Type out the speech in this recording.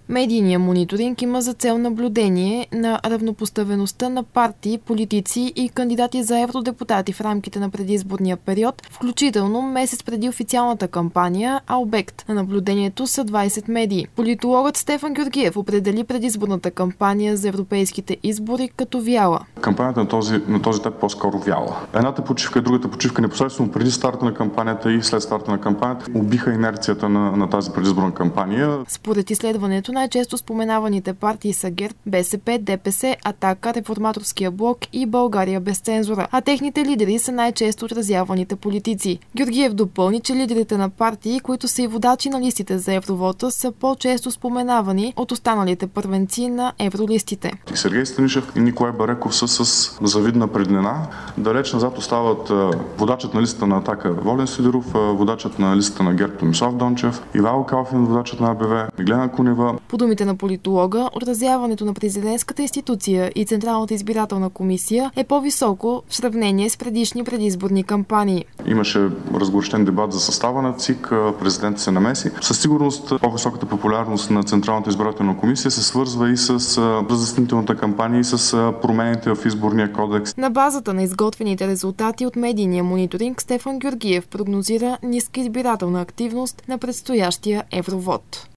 Медийният мониторинг има за цел наблюдение на равнопоставеността на партии, политици и кандидати за евродепутати в рамките на предизборния период, включително месец преди официалната кампания, а обект на наблюдението са 20 медии. Политологът Стефан Георгиев определи предизборната кампания за европейските избори като вяла. Кампанията на този етап по-скоро вяла. Едната почивка и другата почивка непосредствено преди старта на кампанията и след старта на кампанията убиха инерцията на тази предизборна кампания. Според изследването най-често споменаваните партии са ГЕРБ, БСП, ДПС, Атака, Реформаторския блок и България без цензура, а техните лидери са най-често отразяваните политици. Георгиев допълни, че лидерите на партии, които са и водачи на листите за евровота, са по-често споменавани от останалите първенци на евролистите. Сергей Станишев и Николай Бареков са с завидна преднина. Далеч назад остават водачът на листата на Атака Волен Сидеров, водачът на листата на ГЕРБ Томислав Дончев, Ивайло Калфин, водачът на АБВ, Миглена Кунева. По думите на политолога, отразяването на президентската институция и Централната избирателна комисия е по-високо в сравнение с предишни предизборни кампании. Имаше разгорещен дебат за състава на ЦИК, президентът се намеси. Със сигурност по-високата популярност на Централната избирателна комисия се свързва и с разяснителната кампания и с промените в изборния кодекс. На базата на изготвените резултати от медийния мониторинг, Стефан Георгиев прогнозира ниска избирателна активност на предстоящия евровот.